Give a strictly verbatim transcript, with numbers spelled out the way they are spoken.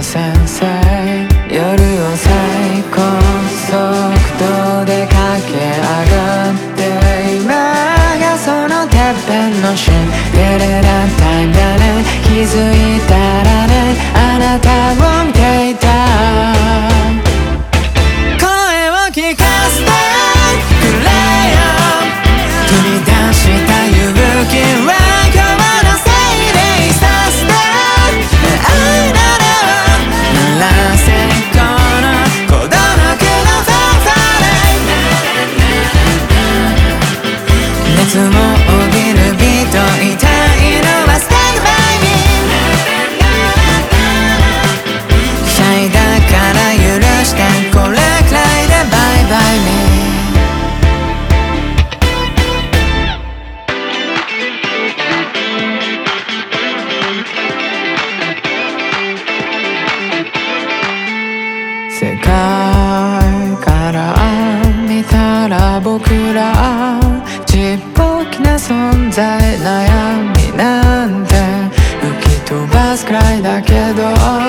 先生、夜を最高速度で駆け上がって今がそのてっぺんのシンデレラタイムだね。気づいたらね、あなたを見ていた。声を聞かせてくれよ、繰り出した勇気は今日のせいでいさせて。愛なら鳴らせこの孤独のファンファーレ。熱を帯びるビート、痛いのは Stay by me。 シャイだから許してこれくらいで Bye bye me。世界から見たら僕らちっぽけな存在、悩みなんて吹き飛ばすくらいだけど